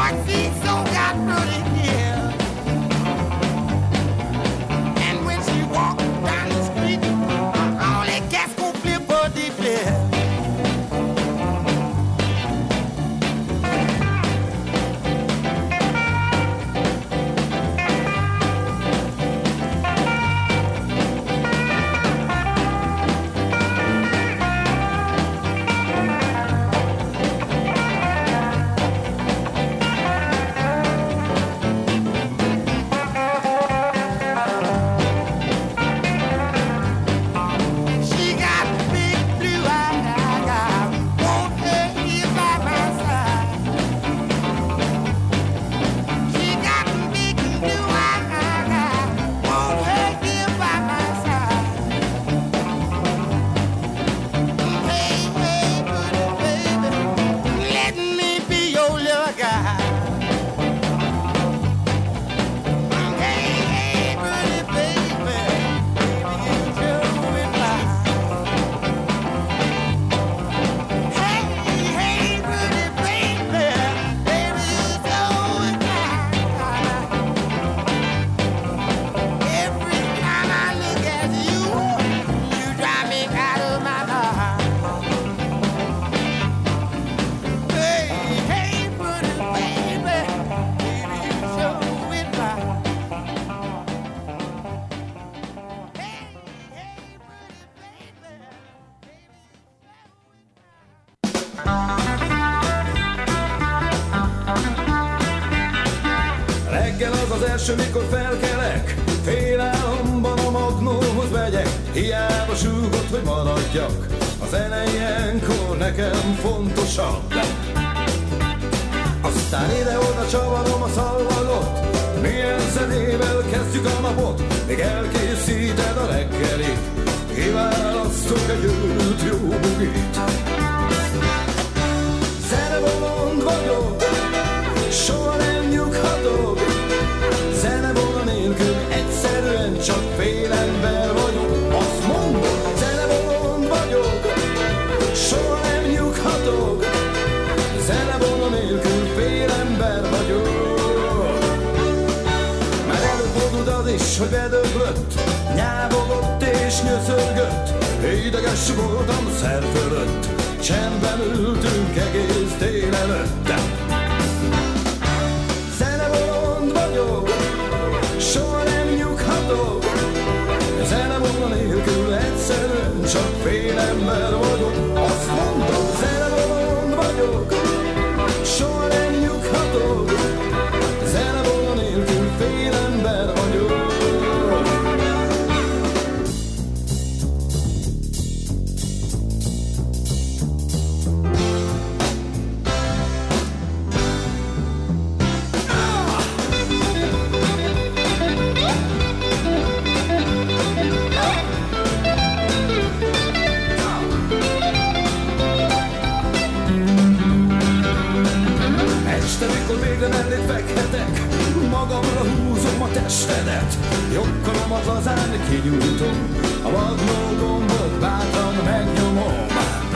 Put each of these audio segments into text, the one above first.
első, mikor felkelek, félálomban a magnóhoz megyek. Hiába súgott, hogy maradjak, a zene ilyenkor nekem fontosabb. Aztán ide-oda csavarom a szalvagot, milyen zenével kezdjük a napot, még elkészíted a reggelit, kiválasztok egy őrült jó bugit. Zenebolond vagyok, soha nem nyughatok, zenebolond nélkül egyszerűen csak fél ember vagyok. Azt mondom, zenebolond vagyok, soha nem nyughatok, zenebolond nélkül fél ember vagyok. Már előfordult az is, hogy bedöglött, nyávogott és nyöszörgött, ideges voltam szer fölött, csendben ültünk egész délelőtt. Zenebolond vagyok, soha nem nyughatok, zenebolond nélkül egyszerűen csak fél ember vagyok. Azt mondom, zenebolond vagyok, soha nem nyughatok, zenebolond nélkül fél ember vagyok. Magamra húzom a testedet, jogkalomat lazán kinyújtom, a magnó gombot bátran megnyomom.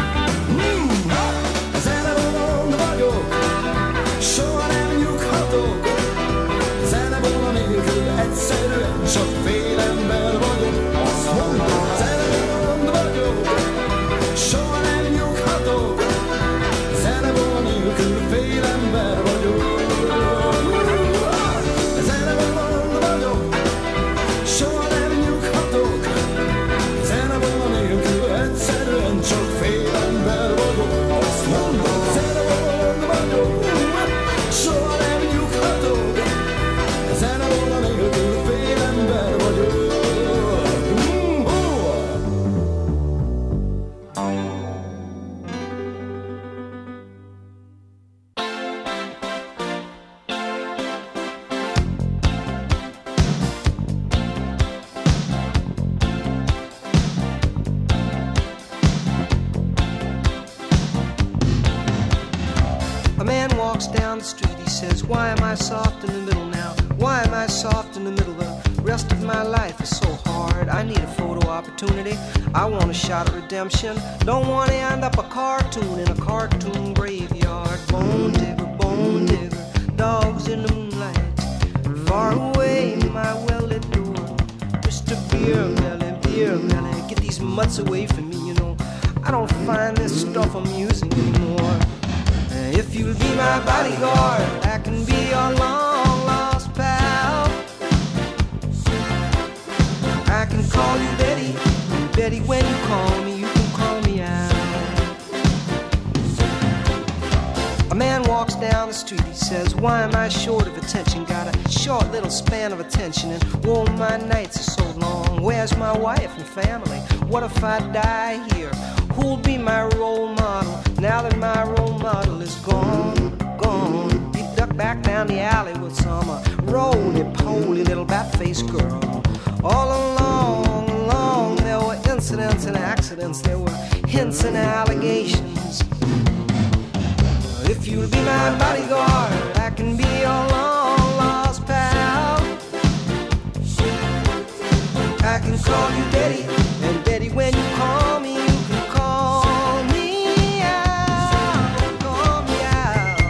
Zenebolond vagyok, soha nem nyughatok, zenebolond nélkül egyszerűen csak fél ember vagyok. Azt mondom, zenebolond vagyok, soha nem nyughatok, zenebolond nélkül fél ember vagyok. Csak fél ember vagyok, azt mondom, zenebolond vagyok, soha nem nyughatok, zenebolond nélkül fél ember vagyok. Down the street, he says, why am I soft in the middle now? Why am I soft in the middle? The rest of my life is so hard. I need a photo opportunity. I want a shot at redemption. Don't want to end up a cartoon in a cartoon graveyard. Bone digger, mutts away from me, you know. I don't find this stuff amusing anymore. If you'll be my bodyguard, I can be your long lost pal. I can call you Betty, and Betty, when you call me, you can call me out. A man walks down the street, he says, why am I short of attention? Got a short little span of attention, and whoa, my nights are so long. Where's my wife and family? What if I die here? Who'll be my role model now that my role model is gone, gone? He ducked back down the alley with some roly-poly little bat-faced girl. All along, there were incidents and accidents, there were hints and allegations. If you'll be my bodyguard, I can be your long-lost pal. I can call you Betty, and Betty, when you call me, you can call me out, call me out.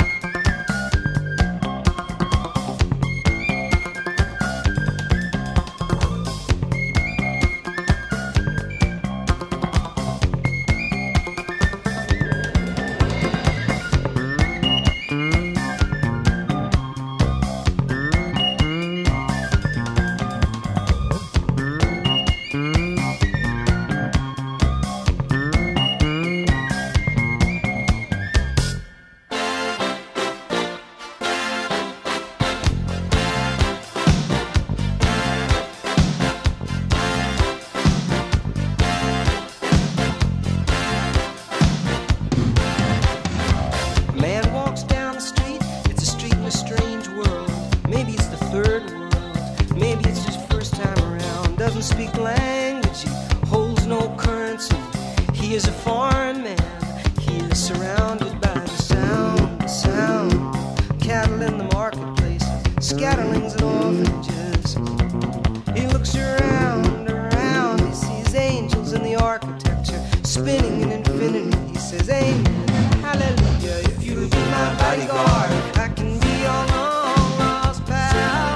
Speak language, he holds no currency. He is a foreign man. He is surrounded by the sound. Cattle in the marketplace, scatterlings and orphanages. He looks around, he sees angels in the architecture, spinning in infinity. He says, amen, hallelujah. If you'll be my bodyguard, I can be your long lost pal.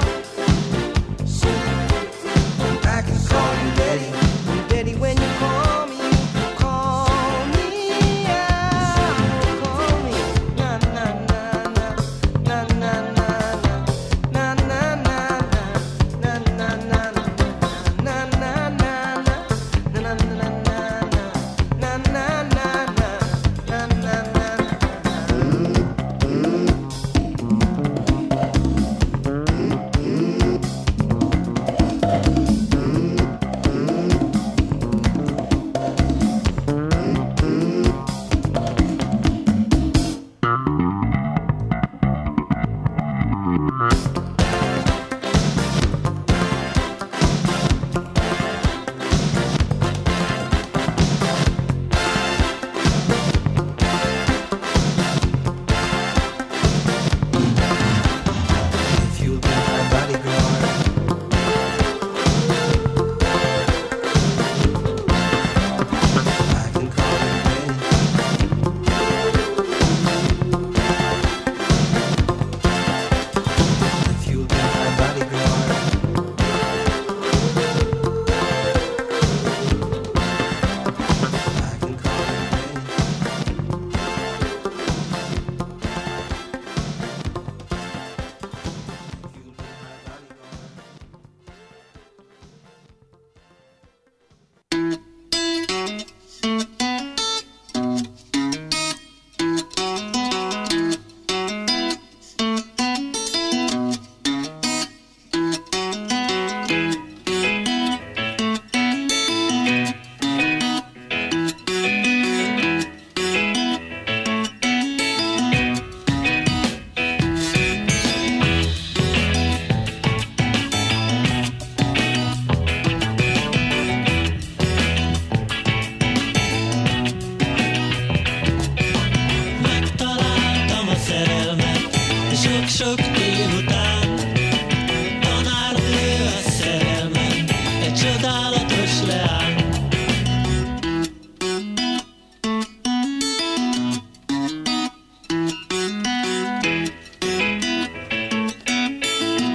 I can call you Betty, and Betty, when you call me, you can call me out, call me na na na na na na na na na na na na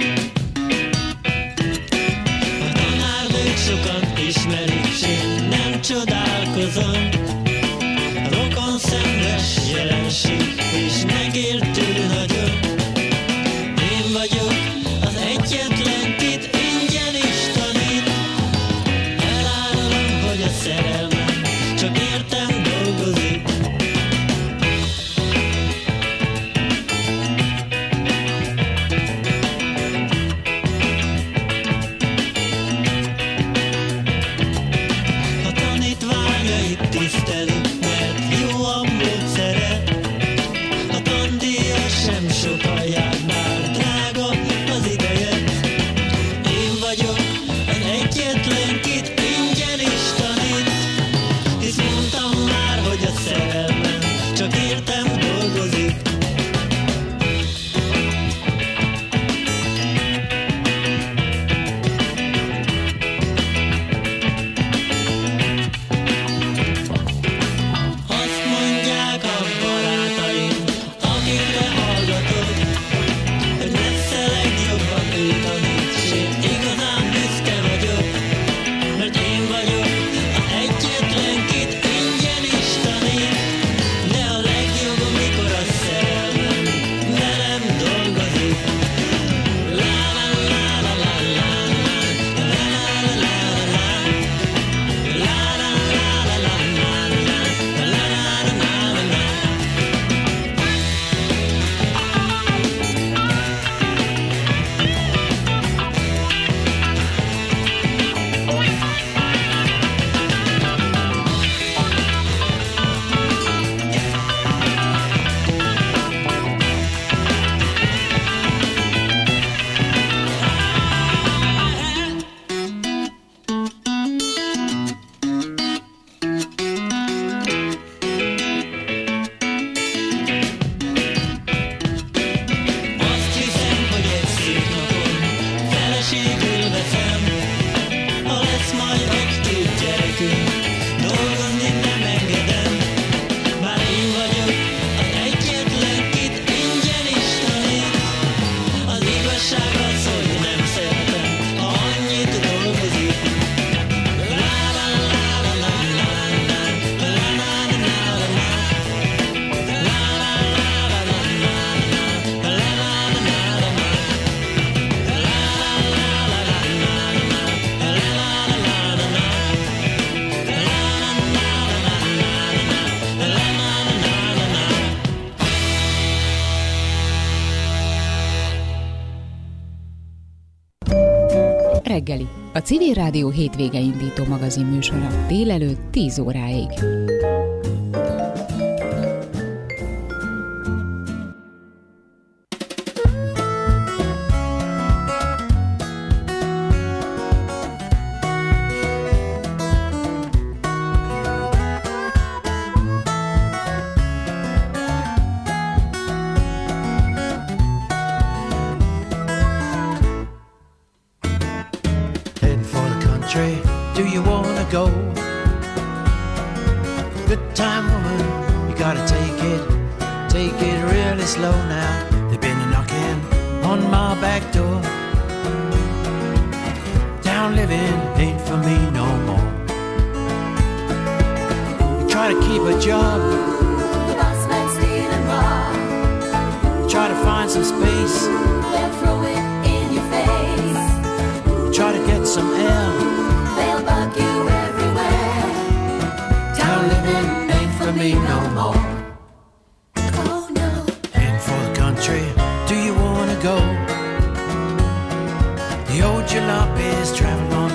Sokan ismerik, s én nem reggeli, a Civil Rádió hétvége indító magazin műsora délelőtt 10 óráig. Do you wanna go? Good time, woman, you gotta take it really slow now. They've been knocking on my back door. Town living ain't for me no more. You try to keep a job, the boss man steal and rob. You try to find some space, they'll throw it in your face. You try to get some air, they'll bug you everywhere. town living ain't for me no more. Oh no. And for the country, do you wanna go? The old jalop is travel on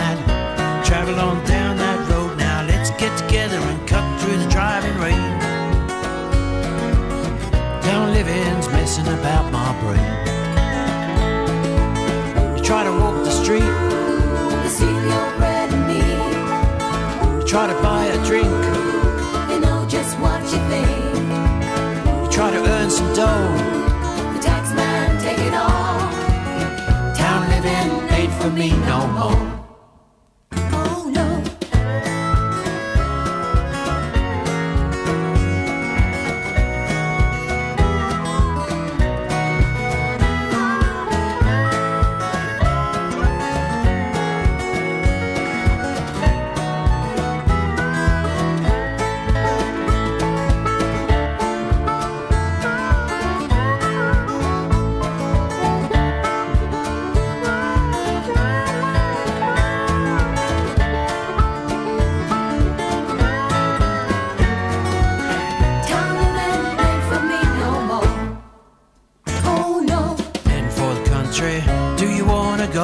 down that road now. Let's get together and cut through the driving rain. Town living's messing about my brain. You try to walk the street, They steal your bread and meat. you try to buy a drink, They know just what you think. you try to earn some dough. The tax man take it all. Town living ain't for me no more. Oh no. Town living ain't for me no more. Oh no. And for the country, do you wanna go?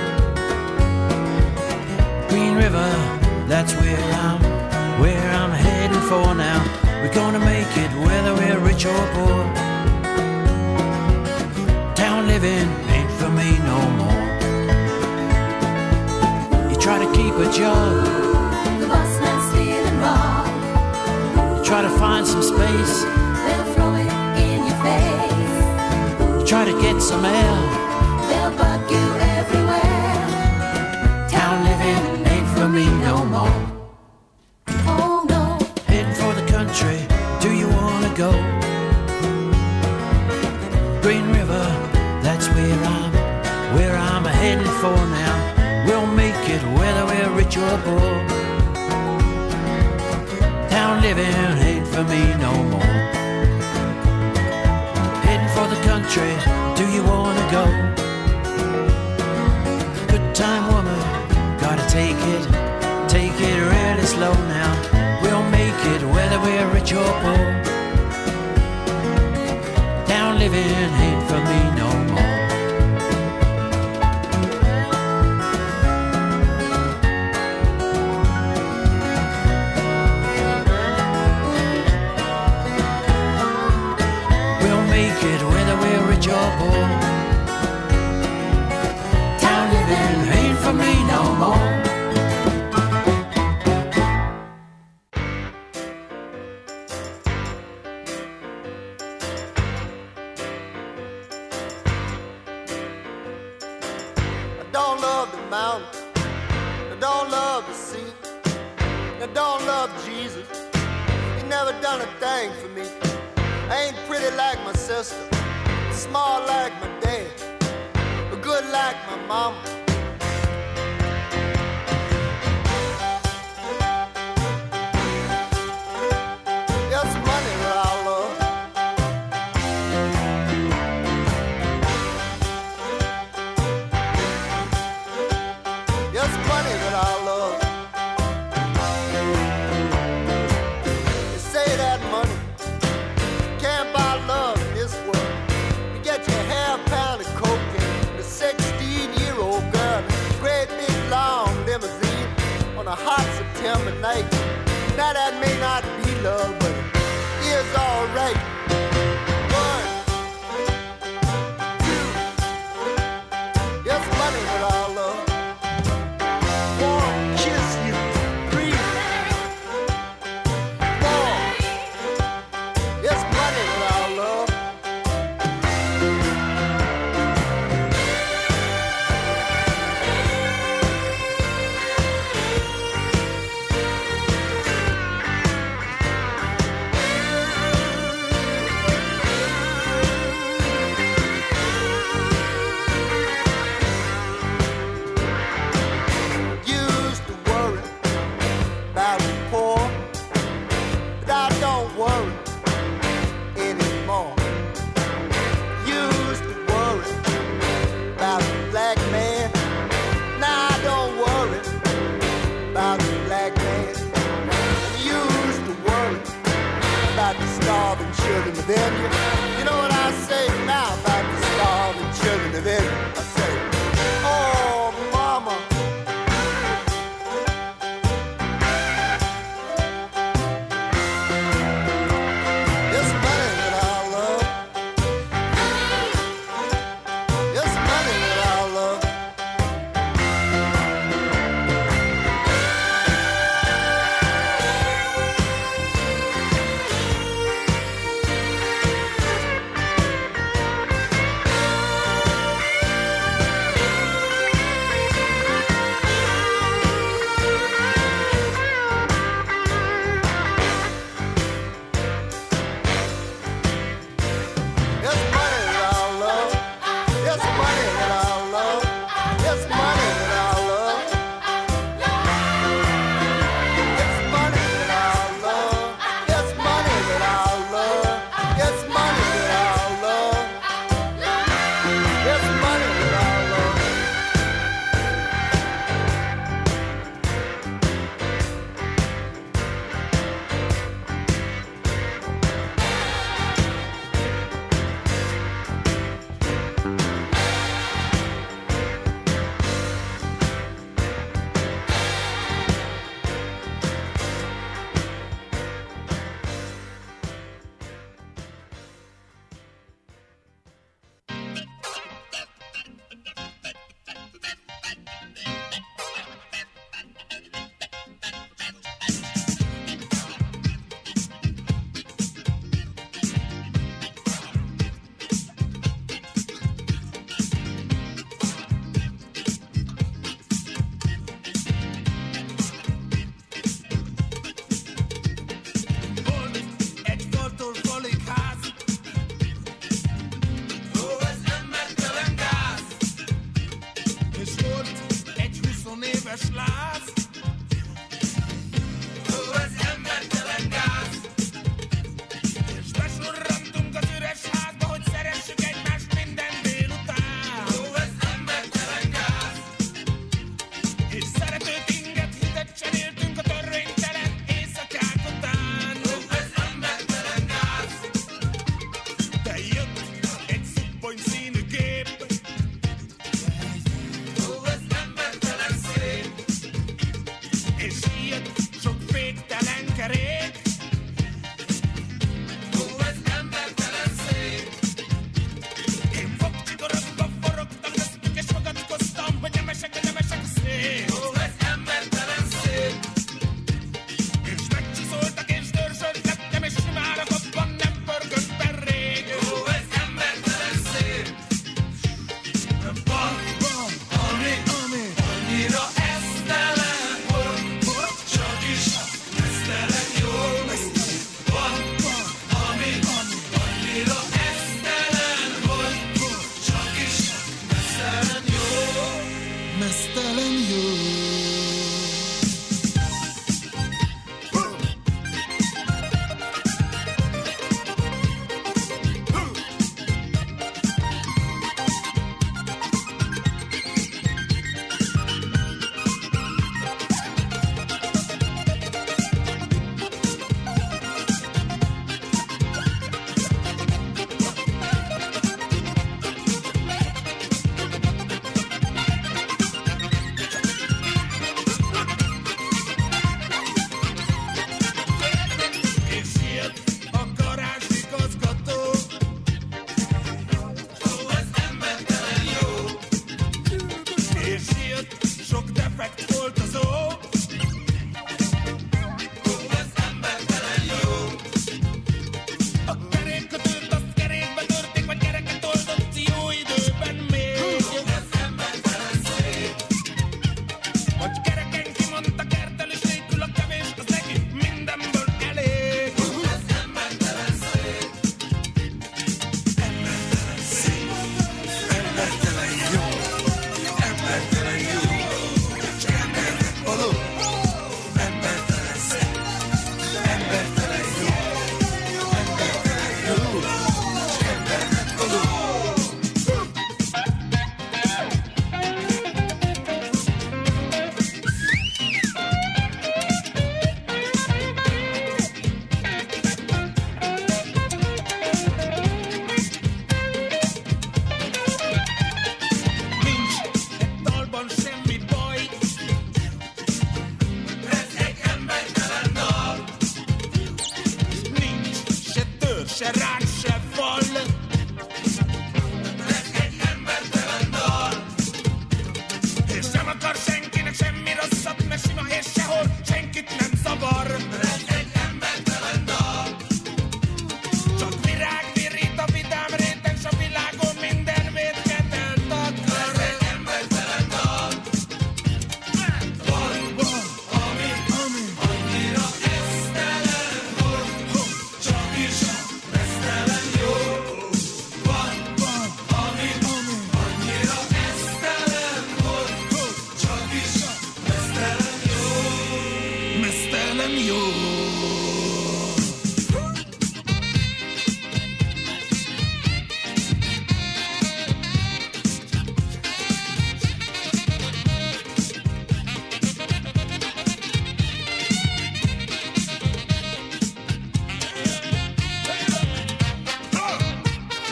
Green River, that's where I'm heading for now. We're gonna make it whether we're rich or poor. Town living ain't for me no more. You try to keep a job, The boss man steal and rob. you try to find some space, They'll throw it in your face. you try to get some air. They'll bug you everywhere. Town living ain't for me no more. Oh no. Heading for the country, do you wanna go? Green River, that's where I'm heading for now. We'll make it whether we're rich or poor. Town living ain't for me no more. Heading for the country, do you wanna go? Good time, woman, gotta take it really slow now. We'll make it whether we're rich or poor. Town living ain't for me no more. We'll make it whether we're rich or poor. Town living ain't for me no more. I don't love the mountain, I don't love the sea, I don't love Jesus. He never done a thing for me. I ain't pretty like my sister, smart like my dad, but good like my mama. There's money that I love. There's money that I love. They say that money can't buy love in this world. You get your half pound of coke and a 16-year-old girl. September night. Now that may not be love, but it is alright. 1, 2, it's funny with our love. 1, kiss you. 3, 4, it's funny with our love. Used to worry about the poor, but I don't worry anymore. Used to worry about the black man, now I don't worry about the black man. Used to worry about the starving children of India,